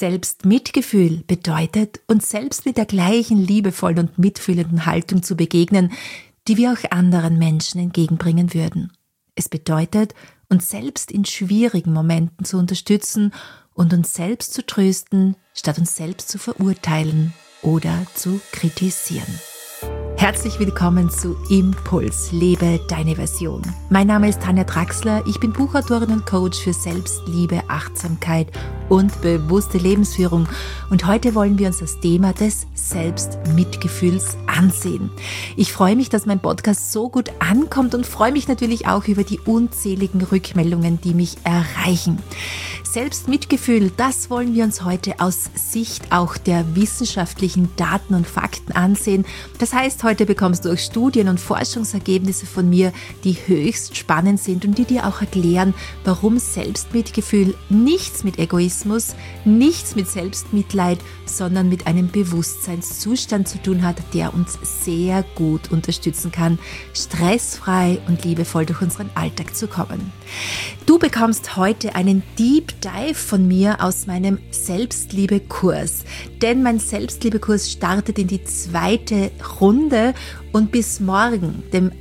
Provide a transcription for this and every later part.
Selbstmitgefühl bedeutet, uns selbst mit der gleichen liebevollen und mitfühlenden Haltung zu begegnen, die wir auch anderen Menschen entgegenbringen würden. Es bedeutet, uns selbst in schwierigen Momenten zu unterstützen und uns selbst zu trösten, statt uns selbst zu verurteilen oder zu kritisieren. Herzlich willkommen zu Impuls, lebe deine Version. Mein Name ist Tanja Draxler, ich bin Buchautorin und Coach für Selbstliebe, Achtsamkeit und bewusste Lebensführung. Und heute wollen wir uns das Thema des Selbstmitgefühls ansehen. Ich freue mich, dass mein Podcast so gut ankommt und freue mich natürlich auch über die unzähligen Rückmeldungen, die mich erreichen. Selbstmitgefühl, das wollen wir uns heute aus Sicht auch der wissenschaftlichen Daten und Fakten ansehen. Das heißt, heute bekommst du auch Studien und Forschungsergebnisse von mir, die höchst spannend sind und die dir auch erklären, warum Selbstmitgefühl nichts mit Egoismus, nichts mit Selbstmitleid, sondern mit einem Bewusstseinszustand zu tun hat, der uns sehr gut unterstützen kann, stressfrei und liebevoll durch unseren Alltag zu kommen. Du bekommst heute einen Deep Dive von mir aus meinem Selbstliebe-Kurs, denn mein Selbstliebe-Kurs startet in die 2. Runde und bis morgen, dem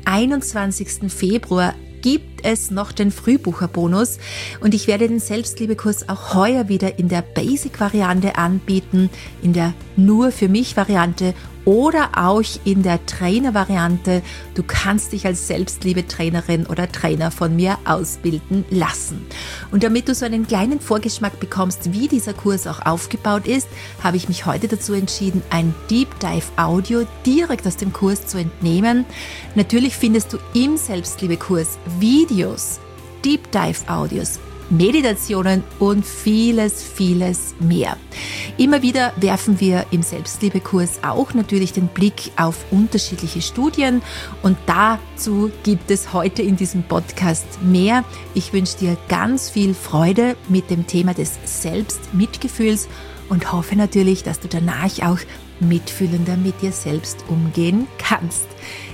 21. Februar, gibt es noch den Frühbucherbonus und ich werde den Selbstliebe-Kurs auch heuer wieder in der Basic-Variante anbieten, in der nur für mich Variante oder auch in der Trainer-Variante. Du kannst dich als Selbstliebe-Trainerin oder Trainer von mir ausbilden lassen. Und damit du so einen kleinen Vorgeschmack bekommst, wie dieser Kurs auch aufgebaut ist, habe ich mich heute dazu entschieden, ein Deep Dive Audio direkt aus dem Kurs zu entnehmen. Natürlich findest du im Selbstliebe-Kurs Videos, Deep Dive Audios, Meditationen und vieles, vieles mehr. Immer wieder werfen wir im Selbstliebe-Kurs auch natürlich den Blick auf unterschiedliche Studien und dazu gibt es heute in diesem Podcast mehr. Ich wünsche dir ganz viel Freude mit dem Thema des Selbstmitgefühls und hoffe natürlich, dass du danach auch mitfühlender mit dir selbst umgehen kannst.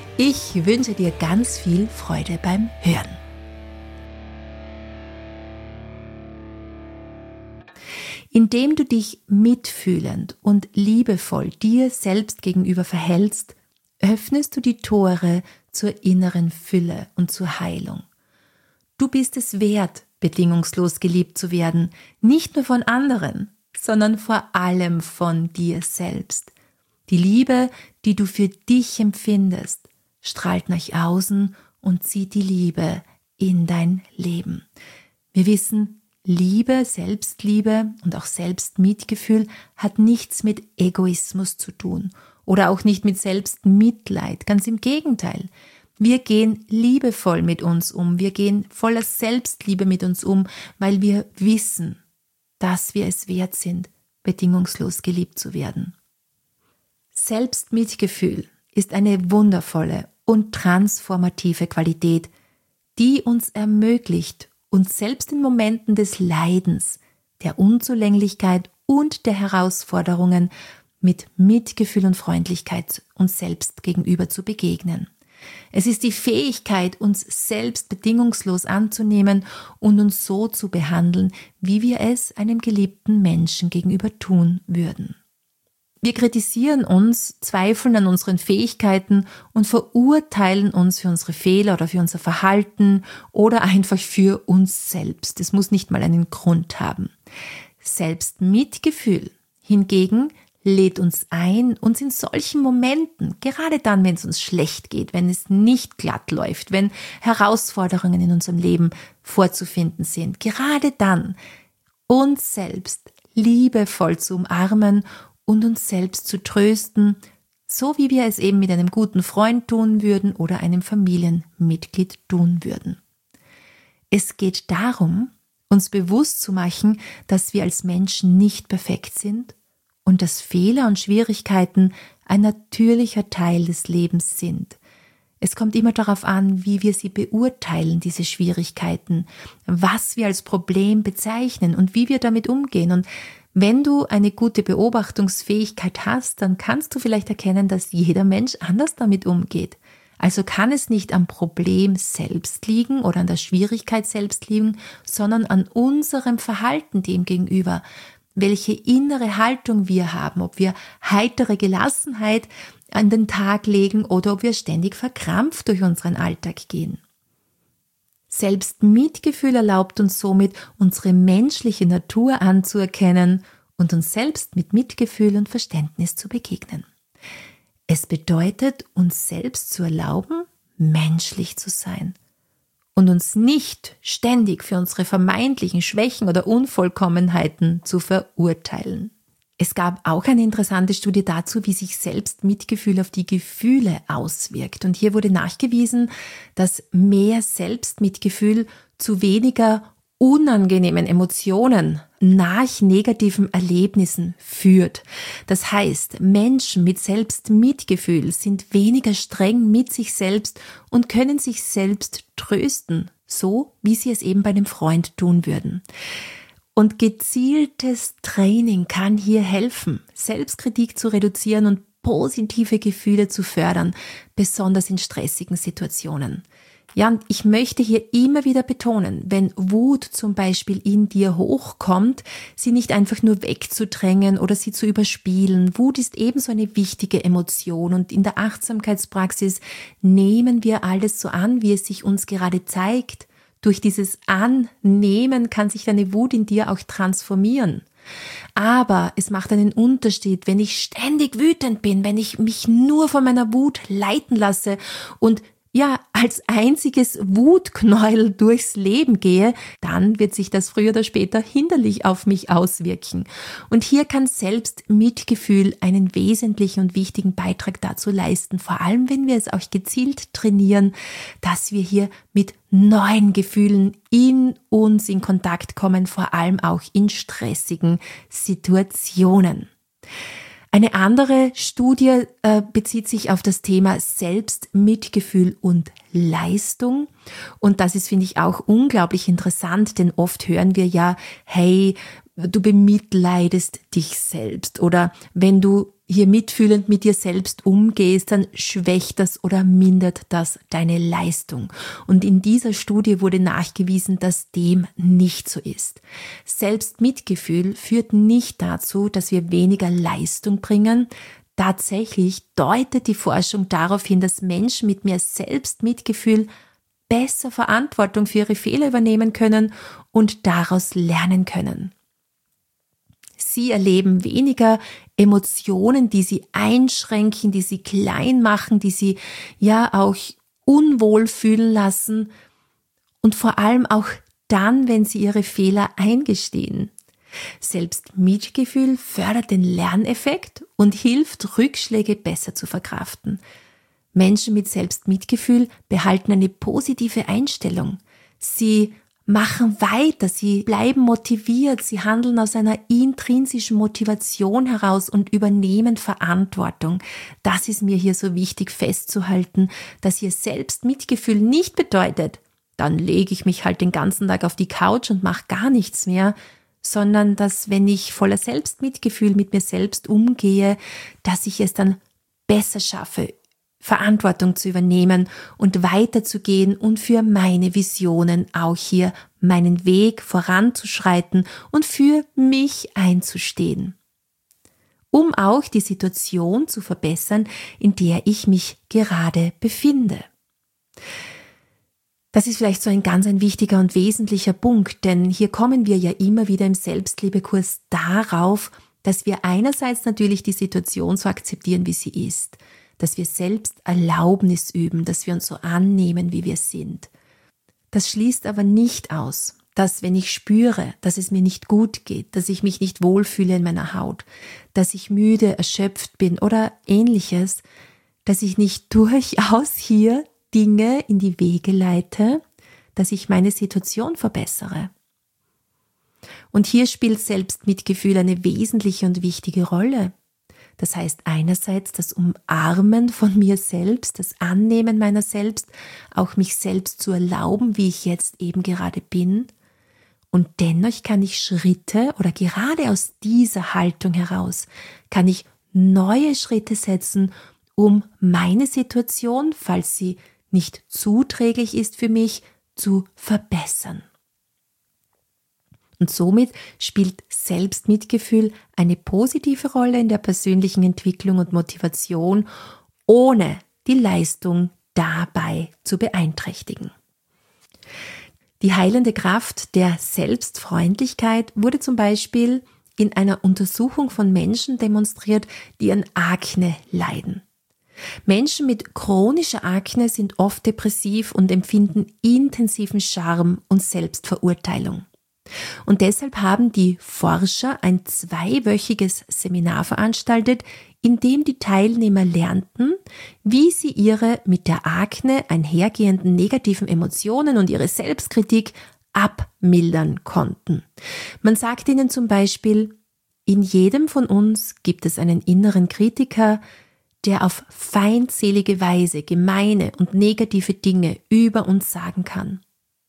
Ich wünsche dir ganz viel Freude beim Hören. Indem du dich mitfühlend und liebevoll dir selbst gegenüber verhältst, öffnest du die Tore zur inneren Fülle und zur Heilung. Du bist es wert, bedingungslos geliebt zu werden, nicht nur von anderen, sondern vor allem von dir selbst. Die Liebe, die du für dich empfindest, strahlt nach außen und zieht die Liebe in dein Leben. Wir wissen, Liebe, Selbstliebe und auch Selbstmitgefühl hat nichts mit Egoismus zu tun oder auch nicht mit Selbstmitleid. Ganz im Gegenteil. Wir gehen liebevoll mit uns um. Wir gehen voller Selbstliebe mit uns um, weil wir wissen, dass wir es wert sind, bedingungslos geliebt zu werden. Selbstmitgefühl ist eine wundervolle und transformative Qualität, die uns ermöglicht, uns selbst in Momenten des Leidens, der Unzulänglichkeit und der Herausforderungen mit Mitgefühl und Freundlichkeit uns selbst gegenüber zu begegnen. Es ist die Fähigkeit, uns selbst bedingungslos anzunehmen und uns so zu behandeln, wie wir es einem geliebten Menschen gegenüber tun würden. Wir kritisieren uns, zweifeln an unseren Fähigkeiten und verurteilen uns für unsere Fehler oder für unser Verhalten oder einfach für uns selbst. Es muss nicht mal einen Grund haben. Selbstmitgefühl hingegen lädt uns ein, uns in solchen Momenten, gerade dann, wenn es uns schlecht geht, wenn es nicht glatt läuft, wenn Herausforderungen in unserem Leben vorzufinden sind, gerade dann uns selbst liebevoll zu umarmen und uns selbst zu trösten, so wie wir es eben mit einem guten Freund tun würden oder einem Familienmitglied tun würden. Es geht darum, uns bewusst zu machen, dass wir als Menschen nicht perfekt sind und dass Fehler und Schwierigkeiten ein natürlicher Teil des Lebens sind. Es kommt immer darauf an, wie wir sie beurteilen, diese Schwierigkeiten, was wir als Problem bezeichnen und wie wir damit umgehen. Und wenn du eine gute Beobachtungsfähigkeit hast, dann kannst du vielleicht erkennen, dass jeder Mensch anders damit umgeht. Also kann es nicht am Problem selbst liegen oder an der Schwierigkeit selbst liegen, sondern an unserem Verhalten dem gegenüber. welche innere Haltung wir haben, ob wir heitere Gelassenheit an den Tag legen oder ob wir ständig verkrampft durch unseren Alltag gehen. Selbstmitgefühl erlaubt uns somit, unsere menschliche Natur anzuerkennen und uns selbst mit Mitgefühl und Verständnis zu begegnen. Es bedeutet, uns selbst zu erlauben, menschlich zu sein und uns nicht ständig für unsere vermeintlichen Schwächen oder Unvollkommenheiten zu verurteilen. Es gab auch eine interessante Studie dazu, wie sich Selbstmitgefühl auf die Gefühle auswirkt. Und hier wurde nachgewiesen, dass mehr Selbstmitgefühl zu weniger unangenehmen Emotionen nach negativen Erlebnissen führt. Das heißt, Menschen mit Selbstmitgefühl sind weniger streng mit sich selbst und können sich selbst trösten, so wie sie es eben bei einem Freund tun würden. Und gezieltes Training kann hier helfen, Selbstkritik zu reduzieren und positive Gefühle zu fördern, besonders in stressigen Situationen. Ja, und ich möchte hier immer wieder betonen, wenn Wut zum Beispiel in dir hochkommt, sie nicht einfach nur wegzudrängen oder sie zu überspielen. Wut ist ebenso eine wichtige Emotion und in der Achtsamkeitspraxis nehmen wir alles so an, wie es sich uns gerade zeigt. Durch dieses Annehmen kann sich deine Wut in dir auch transformieren. Aber es macht einen Unterschied, wenn ich ständig wütend bin, wenn ich mich nur von meiner Wut leiten lasse und als einziges Wutknäuel durchs Leben gehe, dann wird sich das früher oder später hinderlich auf mich auswirken. Und hier kann Selbstmitgefühl einen wesentlichen und wichtigen Beitrag dazu leisten, vor allem wenn wir es auch gezielt trainieren, dass wir hier mit neuen Gefühlen in uns in Kontakt kommen, vor allem auch in stressigen Situationen. Eine andere Studie bezieht sich auf das Thema Selbstmitgefühl und Leistung. Und das ist, finde ich, auch unglaublich interessant, denn oft hören wir ja, hey, du bemitleidest dich selbst. Oder wenn du hier mitfühlend mit dir selbst umgehst, dann schwächt das oder mindert das deine Leistung. Und in dieser Studie wurde nachgewiesen, dass dem nicht so ist. Selbstmitgefühl führt nicht dazu, dass wir weniger Leistung bringen. Tatsächlich deutet die Forschung darauf hin, dass Menschen mit mehr Selbstmitgefühl besser Verantwortung für ihre Fehler übernehmen können und daraus lernen können. Sie erleben weniger Emotionen, die sie einschränken, die sie klein machen, die sie auch unwohl fühlen lassen und vor allem auch dann, wenn sie ihre Fehler eingestehen. Selbstmitgefühl fördert den Lerneffekt und hilft, Rückschläge besser zu verkraften. Menschen mit Selbstmitgefühl behalten eine positive Einstellung. Sie machen weiter, sie bleiben motiviert, sie handeln aus einer intrinsischen Motivation heraus und übernehmen Verantwortung. Das ist mir hier so wichtig festzuhalten, dass hier Selbstmitgefühl nicht bedeutet, dann lege ich mich halt den ganzen Tag auf die Couch und mache gar nichts mehr, sondern dass, wenn ich voller Selbstmitgefühl mit mir selbst umgehe, dass ich es dann besser schaffe, Verantwortung zu übernehmen und weiterzugehen und für meine Visionen auch hier meinen Weg voranzuschreiten und für mich einzustehen, um auch die Situation zu verbessern, in der ich mich gerade befinde. Das ist vielleicht so ein ganz wichtiger und wesentlicher Punkt, denn hier kommen wir ja immer wieder im Selbstliebekurs darauf, dass wir einerseits natürlich die Situation so akzeptieren, wie sie ist, dass wir selbst Erlaubnis üben, dass wir uns so annehmen, wie wir sind. Das schließt aber nicht aus, dass wenn ich spüre, dass es mir nicht gut geht, dass ich mich nicht wohlfühle in meiner Haut, dass ich müde, erschöpft bin oder ähnliches, dass ich nicht durchaus hier Dinge in die Wege leite, dass ich meine Situation verbessere. Und hier spielt Selbstmitgefühl eine wesentliche und wichtige Rolle. Das heißt einerseits das Umarmen von mir selbst, das Annehmen meiner selbst, auch mich selbst zu erlauben, wie ich jetzt eben gerade bin. Und dennoch kann ich Schritte oder gerade aus dieser Haltung heraus, kann ich neue Schritte setzen, um meine Situation, falls sie nicht zuträglich ist für mich, zu verbessern. Und somit spielt Selbstmitgefühl eine positive Rolle in der persönlichen Entwicklung und Motivation, ohne die Leistung dabei zu beeinträchtigen. Die heilende Kraft der Selbstfreundlichkeit wurde zum Beispiel in einer Untersuchung von Menschen demonstriert, die an Akne leiden. Menschen mit chronischer Akne sind oft depressiv und empfinden intensiven Scham und Selbstverurteilung. Und deshalb haben die Forscher ein 2-wöchiges Seminar veranstaltet, in dem die Teilnehmer lernten, wie sie ihre mit der Akne einhergehenden negativen Emotionen und ihre Selbstkritik abmildern konnten. Man sagt ihnen zum Beispiel, in jedem von uns gibt es einen inneren Kritiker, der auf feindselige Weise gemeine und negative Dinge über uns sagen kann.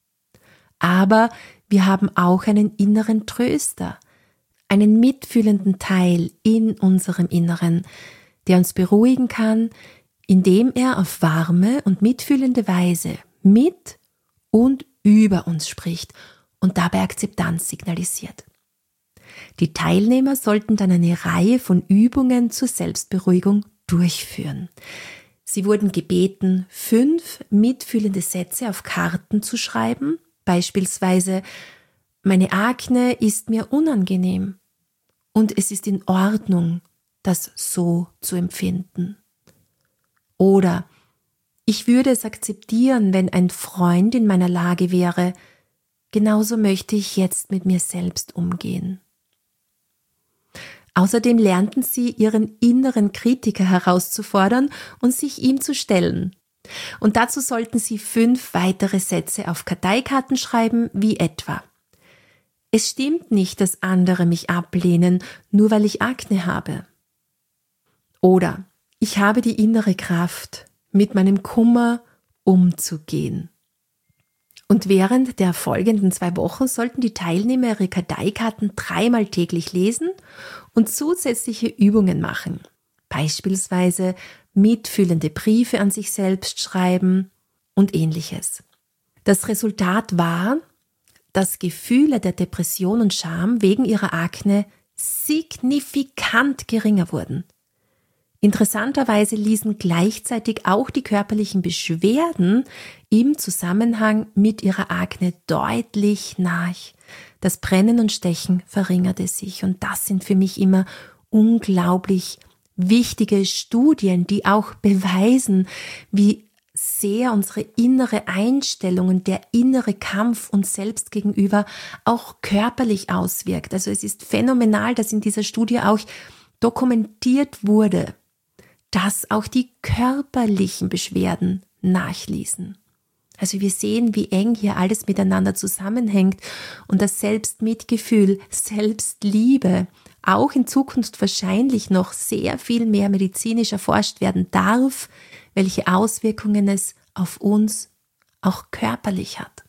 Aber wir haben auch einen inneren Tröster, einen mitfühlenden Teil in unserem Inneren, der uns beruhigen kann, indem er auf warme und mitfühlende Weise mit und über uns spricht und dabei Akzeptanz signalisiert. Die Teilnehmer sollten dann eine Reihe von Übungen zur Selbstberuhigung durchführen. Sie wurden gebeten, 5 mitfühlende Sätze auf Karten zu schreiben, beispielsweise: Meine Akne ist mir unangenehm und es ist in Ordnung, das so zu empfinden. Oder: Ich würde es akzeptieren, wenn ein Freund in meiner Lage wäre. Genauso möchte ich jetzt mit mir selbst umgehen. Außerdem lernten sie, ihren inneren Kritiker herauszufordern und sich ihm zu stellen. Und dazu sollten sie 5 weitere Sätze auf Karteikarten schreiben, wie etwa: Es stimmt nicht, dass andere mich ablehnen, nur weil ich Akne habe. Oder: Ich habe die innere Kraft, mit meinem Kummer umzugehen. Und während der folgenden 2 Wochen sollten die Teilnehmer ihre Karteikarten 3-mal täglich lesen und zusätzliche Übungen machen. Beispielsweise mitfühlende Briefe an sich selbst schreiben und ähnliches. Das Resultat war, dass Gefühle der Depression und Scham wegen ihrer Akne signifikant geringer wurden. Interessanterweise ließen gleichzeitig auch die körperlichen Beschwerden im Zusammenhang mit ihrer Akne deutlich nach. Das Brennen und Stechen verringerte sich und das sind für mich immer unglaublich wichtige Studien, die auch beweisen, wie sehr unsere innere Einstellung und der innere Kampf uns selbst gegenüber auch körperlich auswirkt. Also es ist phänomenal, dass in dieser Studie auch dokumentiert wurde, dass auch die körperlichen Beschwerden nachließen. Also wir sehen, wie eng hier alles miteinander zusammenhängt und dass Selbstmitgefühl, Selbstliebe auch in Zukunft wahrscheinlich noch sehr viel mehr medizinisch erforscht werden darf, welche Auswirkungen es auf uns auch körperlich hat.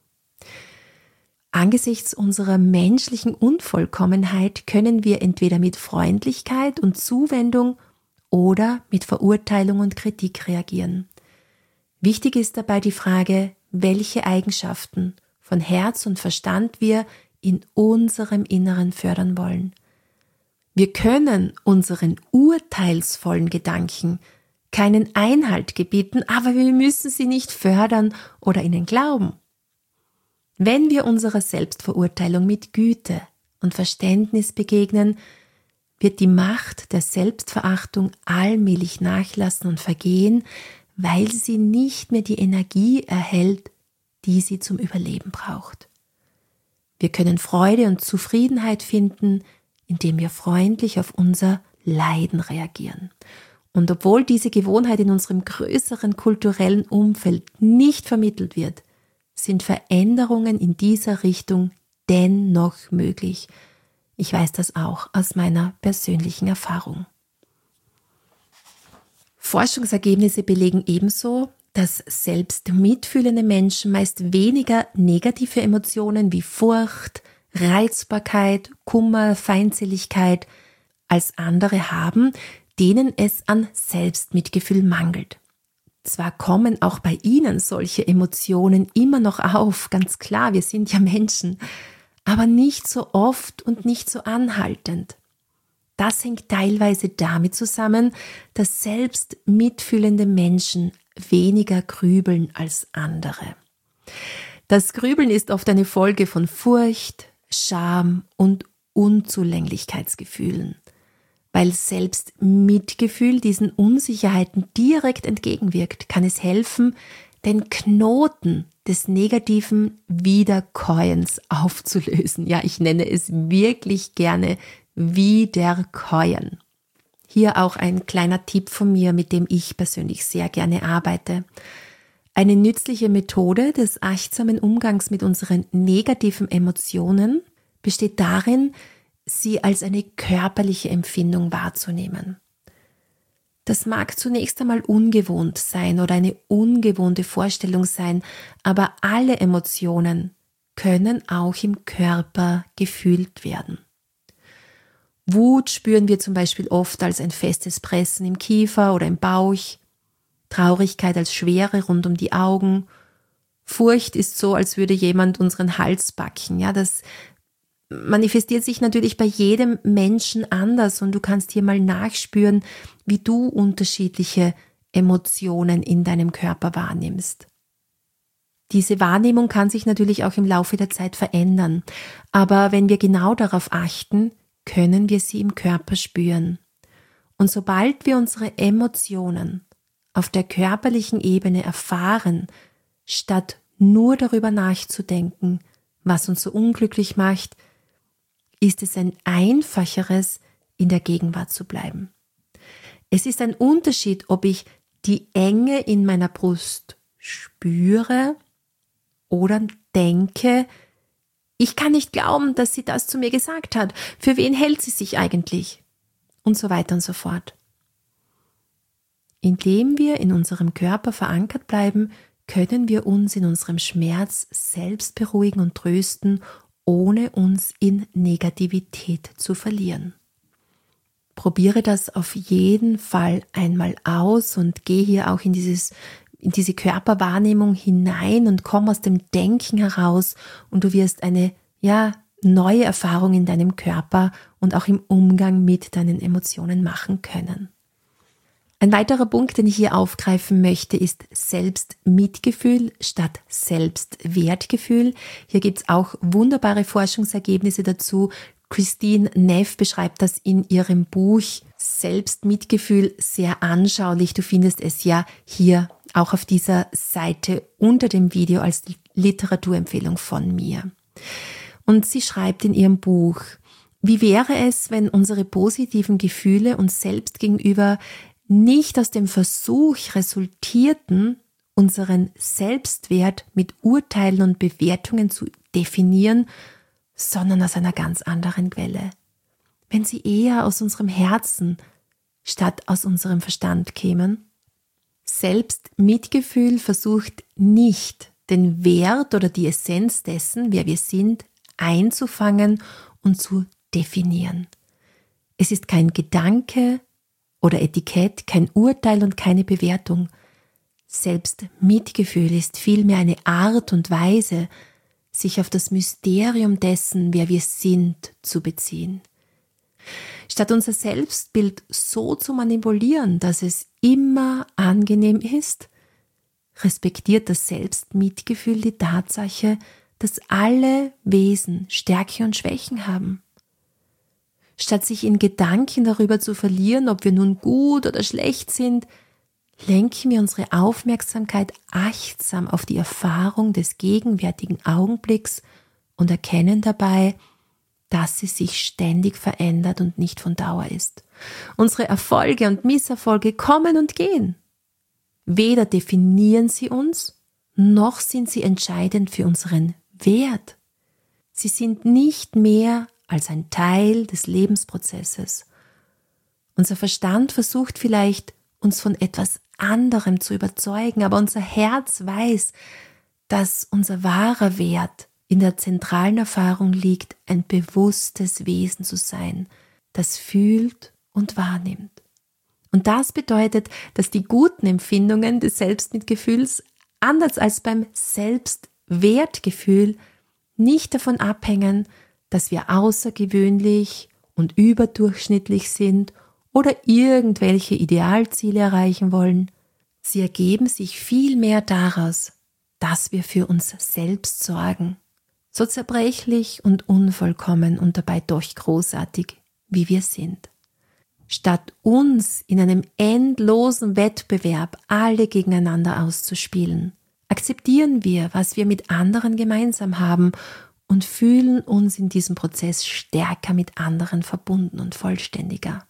Angesichts unserer menschlichen Unvollkommenheit können wir entweder mit Freundlichkeit und Zuwendung oder mit Verurteilung und Kritik reagieren. Wichtig ist dabei die Frage, welche Eigenschaften von Herz und Verstand wir in unserem Inneren fördern wollen. Wir können unseren urteilsvollen Gedanken keinen Einhalt gebieten, aber wir müssen sie nicht fördern oder ihnen glauben. Wenn wir unserer Selbstverurteilung mit Güte und Verständnis begegnen, wird die Macht der Selbstverachtung allmählich nachlassen und vergehen, weil sie nicht mehr die Energie erhält, die sie zum Überleben braucht. Wir können Freude und Zufriedenheit finden, indem wir freundlich auf unser Leiden reagieren. Und obwohl diese Gewohnheit in unserem größeren kulturellen Umfeld nicht vermittelt wird, sind Veränderungen in dieser Richtung dennoch möglich. Ich weiß das auch aus meiner persönlichen Erfahrung. Forschungsergebnisse belegen ebenso, dass selbst mitfühlende Menschen meist weniger negative Emotionen wie Furcht, Reizbarkeit, Kummer, Feindseligkeit als andere haben, denen es an Selbstmitgefühl mangelt. Zwar kommen auch bei ihnen solche Emotionen immer noch auf, ganz klar, wir sind ja Menschen, aber nicht so oft und nicht so anhaltend. Das hängt teilweise damit zusammen, dass selbst mitfühlende Menschen weniger grübeln als andere. Das Grübeln ist oft eine Folge von Furcht, Scham und Unzulänglichkeitsgefühlen, weil selbst Mitgefühl diesen Unsicherheiten direkt entgegenwirkt, kann es helfen, den Knoten des negativen Wiederkäuens aufzulösen. Ja, ich nenne es wirklich gerne Wiederkäuen. Hier auch ein kleiner Tipp von mir, mit dem ich persönlich sehr gerne arbeite. Eine nützliche Methode des achtsamen Umgangs mit unseren negativen Emotionen besteht darin, sie als eine körperliche Empfindung wahrzunehmen. Das mag zunächst einmal ungewohnt sein oder eine ungewohnte Vorstellung sein, aber alle Emotionen können auch im Körper gefühlt werden. Wut spüren wir zum Beispiel oft als ein festes Pressen im Kiefer oder im Bauch, Traurigkeit als Schwere rund um die Augen, Furcht ist so, als würde jemand unseren Hals packen. Ja, das manifestiert sich natürlich bei jedem Menschen anders und du kannst hier mal nachspüren, wie du unterschiedliche Emotionen in deinem Körper wahrnimmst. Diese Wahrnehmung kann sich natürlich auch im Laufe der Zeit verändern, aber wenn wir genau darauf achten, können wir sie im Körper spüren. Und sobald wir unsere Emotionen auf der körperlichen Ebene erfahren, statt nur darüber nachzudenken, was uns so unglücklich macht, ist es ein einfacheres, in der Gegenwart zu bleiben. Es ist ein Unterschied, ob ich die Enge in meiner Brust spüre oder denke, ich kann nicht glauben, dass sie das zu mir gesagt hat. Für wen hält sie sich eigentlich? Und so weiter und so fort. Indem wir in unserem Körper verankert bleiben, können wir uns in unserem Schmerz selbst beruhigen und trösten, ohne uns in Negativität zu verlieren. Probiere das auf jeden Fall einmal aus und gehe hier auch in diese Körperwahrnehmung hinein und komm aus dem Denken heraus und du wirst eine neue Erfahrung in deinem Körper und auch im Umgang mit deinen Emotionen machen können. Ein weiterer Punkt, den ich hier aufgreifen möchte, ist Selbstmitgefühl statt Selbstwertgefühl. Hier gibt es auch wunderbare Forschungsergebnisse dazu. Christine Neff beschreibt das in ihrem Buch Selbstmitgefühl sehr anschaulich. Du findest es ja hier auch auf dieser Seite unter dem Video als Literaturempfehlung von mir. Und sie schreibt in ihrem Buch, wie wäre es, wenn unsere positiven Gefühle uns selbst gegenüber nicht aus dem Versuch resultierten, unseren Selbstwert mit Urteilen und Bewertungen zu definieren, sondern aus einer ganz anderen Quelle. Wenn sie eher aus unserem Herzen statt aus unserem Verstand kämen. Selbstmitgefühl versucht nicht, den Wert oder die Essenz dessen, wer wir sind, einzufangen und zu definieren. Es ist kein Gedanke oder Etikett, kein Urteil und keine Bewertung. Selbstmitgefühl ist vielmehr eine Art und Weise, sich auf das Mysterium dessen, wer wir sind, zu beziehen. Statt unser Selbstbild so zu manipulieren, dass es immer angenehm ist, respektiert das Selbstmitgefühl die Tatsache, dass alle Wesen Stärke und Schwächen haben. Statt sich in Gedanken darüber zu verlieren, ob wir nun gut oder schlecht sind, lenken wir unsere Aufmerksamkeit achtsam auf die Erfahrung des gegenwärtigen Augenblicks und erkennen dabei, dass sie sich ständig verändert und nicht von Dauer ist. Unsere Erfolge und Misserfolge kommen und gehen. Weder definieren sie uns, noch sind sie entscheidend für unseren Wert. Sie sind nicht mehr als ein Teil des Lebensprozesses. Unser Verstand versucht vielleicht, uns von etwas anderem zu überzeugen, aber unser Herz weiß, dass unser wahrer Wert in der zentralen Erfahrung liegt, ein bewusstes Wesen zu sein, das fühlt und wahrnimmt. Und das bedeutet, dass die guten Empfindungen des Selbstmitgefühls, anders als beim Selbstwertgefühl, nicht davon abhängen, dass wir außergewöhnlich und überdurchschnittlich sind oder irgendwelche Idealziele erreichen wollen. Sie ergeben sich vielmehr daraus, dass wir für uns selbst sorgen, so zerbrechlich und unvollkommen und dabei doch großartig, wie wir sind. Statt uns in einem endlosen Wettbewerb alle gegeneinander auszuspielen, akzeptieren wir, was wir mit anderen gemeinsam haben und fühlen uns in diesem Prozess stärker mit anderen verbunden und vollständiger.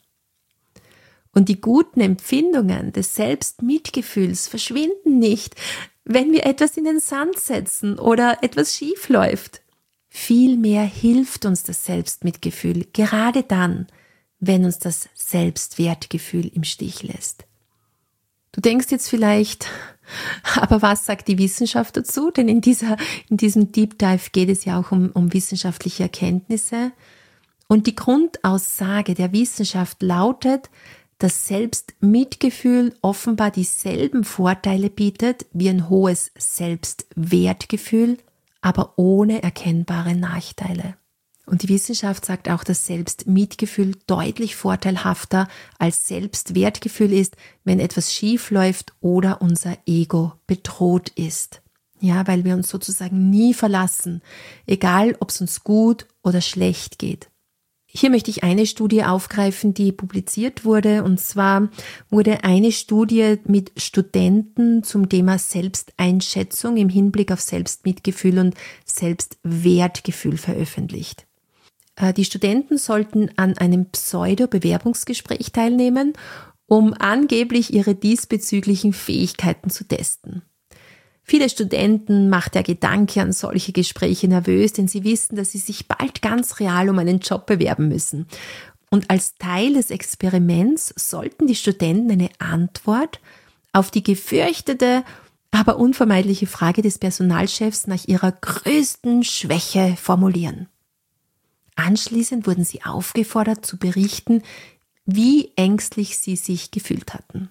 Und die guten Empfindungen des Selbstmitgefühls verschwinden nicht, wenn wir etwas in den Sand setzen oder etwas schief läuft. Vielmehr hilft uns das Selbstmitgefühl gerade dann, wenn uns das Selbstwertgefühl im Stich lässt. Du denkst jetzt vielleicht, aber was sagt die Wissenschaft dazu? Denn in diesem Deep Dive geht es ja auch um wissenschaftliche Erkenntnisse. Und die Grundaussage der Wissenschaft lautet, dass Selbstmitgefühl offenbar dieselben Vorteile bietet wie ein hohes Selbstwertgefühl, aber ohne erkennbare Nachteile. Und die Wissenschaft sagt auch, dass Selbstmitgefühl deutlich vorteilhafter als Selbstwertgefühl ist, wenn etwas schief läuft oder unser Ego bedroht ist. Ja, weil wir uns sozusagen nie verlassen, egal ob es uns gut oder schlecht geht. Hier möchte ich eine Studie aufgreifen, die publiziert wurde. Und zwar wurde eine Studie mit Studenten zum Thema Selbsteinschätzung im Hinblick auf Selbstmitgefühl und Selbstwertgefühl veröffentlicht. Die Studenten sollten an einem Pseudo-Bewerbungsgespräch teilnehmen, um angeblich ihre diesbezüglichen Fähigkeiten zu testen. Viele Studenten macht der Gedanke an solche Gespräche nervös, denn sie wissen, dass sie sich bald ganz real um einen Job bewerben müssen. Und als Teil des Experiments sollten die Studenten eine Antwort auf die gefürchtete, aber unvermeidliche Frage des Personalchefs nach ihrer größten Schwäche formulieren. Anschließend wurden sie aufgefordert zu berichten, wie ängstlich sie sich gefühlt hatten.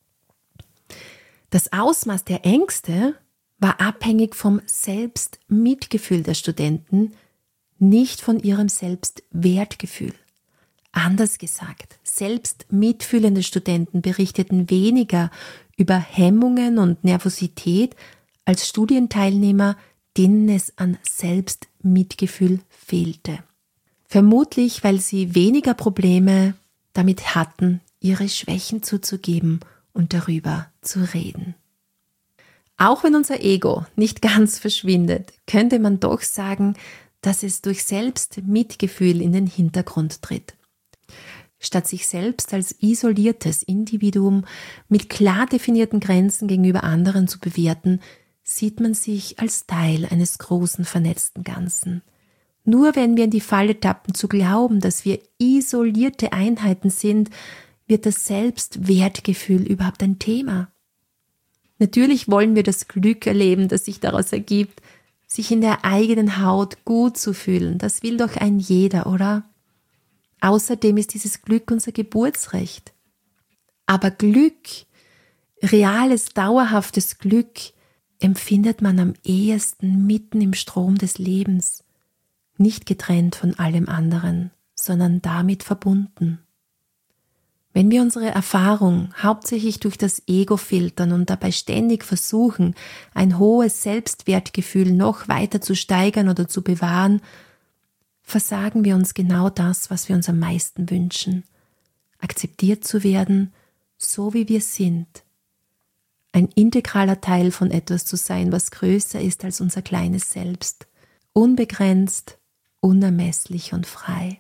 Das Ausmaß der Ängste war abhängig vom Selbstmitgefühl der Studenten, nicht von ihrem Selbstwertgefühl. Anders gesagt, selbstmitfühlende Studenten berichteten weniger über Hemmungen und Nervosität als Studienteilnehmer, denen es an Selbstmitgefühl fehlte. Vermutlich, weil sie weniger Probleme damit hatten, ihre Schwächen zuzugeben und darüber zu reden. Auch wenn unser Ego nicht ganz verschwindet, könnte man doch sagen, dass es durch Selbstmitgefühl in den Hintergrund tritt. Statt sich selbst als isoliertes Individuum mit klar definierten Grenzen gegenüber anderen zu bewerten, sieht man sich als Teil eines großen vernetzten Ganzen. Nur wenn wir in die Falle tappen zu glauben, dass wir isolierte Einheiten sind, wird das Selbstwertgefühl überhaupt ein Thema. Natürlich wollen wir das Glück erleben, das sich daraus ergibt, sich in der eigenen Haut gut zu fühlen. Das will doch ein jeder, oder? Außerdem ist dieses Glück unser Geburtsrecht. Aber Glück, reales, dauerhaftes Glück, empfindet man am ehesten mitten im Strom des Lebens, nicht getrennt von allem anderen, sondern damit verbunden. Wenn wir unsere Erfahrung hauptsächlich durch das Ego filtern und dabei ständig versuchen, ein hohes Selbstwertgefühl noch weiter zu steigern oder zu bewahren, versagen wir uns genau das, was wir uns am meisten wünschen: akzeptiert zu werden, so wie wir sind. Ein integraler Teil von etwas zu sein, was größer ist als unser kleines Selbst. Unbegrenzt, unermesslich und frei.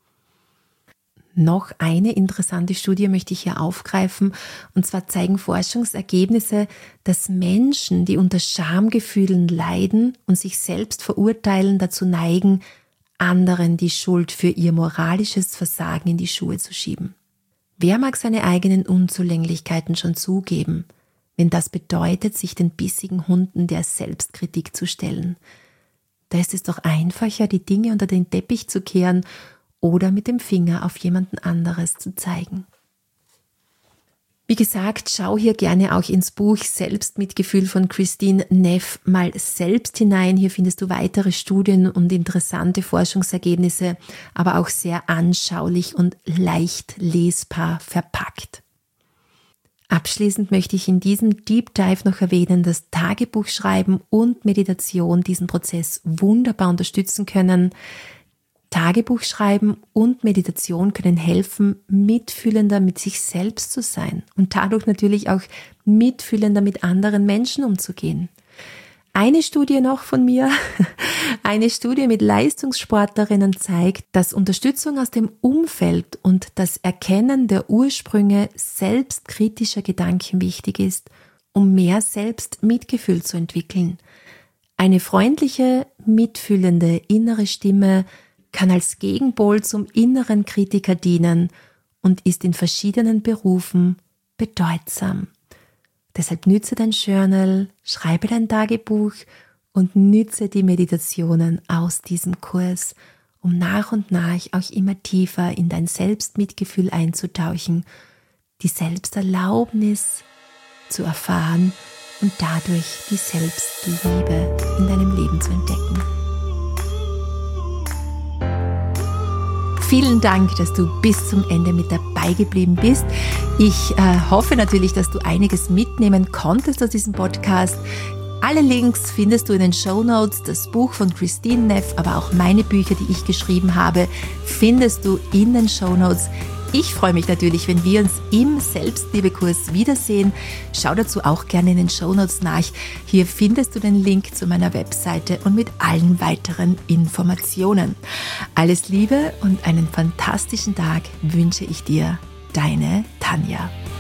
Noch eine interessante Studie möchte ich hier aufgreifen, und zwar zeigen Forschungsergebnisse, dass Menschen, die unter Schamgefühlen leiden und sich selbst verurteilen, dazu neigen, anderen die Schuld für ihr moralisches Versagen in die Schuhe zu schieben. Wer mag seine eigenen Unzulänglichkeiten schon zugeben, wenn das bedeutet, sich den bissigen Hunden der Selbstkritik zu stellen? Da ist es doch einfacher, die Dinge unter den Teppich zu kehren oder mit dem Finger auf jemanden anderes zu zeigen. Wie gesagt, schau hier gerne auch ins Buch Selbstmitgefühl von Christine Neff mal selbst hinein. Hier findest du weitere Studien und interessante Forschungsergebnisse, aber auch sehr anschaulich und leicht lesbar verpackt. Abschließend möchte ich in diesem Deep Dive noch erwähnen, dass Tagebuchschreiben und Meditation diesen Prozess wunderbar unterstützen können. Tagebuchschreiben und Meditation können helfen, mitfühlender mit sich selbst zu sein und dadurch natürlich auch mitfühlender mit anderen Menschen umzugehen. Eine Studie noch von mir, eine Studie mit Leistungssportlerinnen zeigt, dass Unterstützung aus dem Umfeld und das Erkennen der Ursprünge selbstkritischer Gedanken wichtig ist, um mehr Selbstmitgefühl zu entwickeln. Eine freundliche, mitfühlende innere Stimme kann als Gegenpol zum inneren Kritiker dienen und ist in verschiedenen Berufen bedeutsam. Deshalb nütze dein Journal, schreibe dein Tagebuch und nütze die Meditationen aus diesem Kurs, um nach und nach auch immer tiefer in dein Selbstmitgefühl einzutauchen, die Selbsterlaubnis zu erfahren und dadurch die Selbstliebe in deinem Leben zu entdecken. Vielen Dank, dass du bis zum Ende mit dabei geblieben bist. Ich hoffe natürlich, dass du einiges mitnehmen konntest aus diesem Podcast. Alle Links findest du in den Shownotes. Das Buch von Christine Neff, aber auch meine Bücher, die ich geschrieben habe, findest du in den Shownotes. Ich freue mich natürlich, wenn wir uns im Selbstliebekurs wiedersehen. Schau dazu auch gerne in den Shownotes nach. Hier findest du den Link zu meiner Webseite und mit allen weiteren Informationen. Alles Liebe und einen fantastischen Tag wünsche ich dir. Deine Tanja.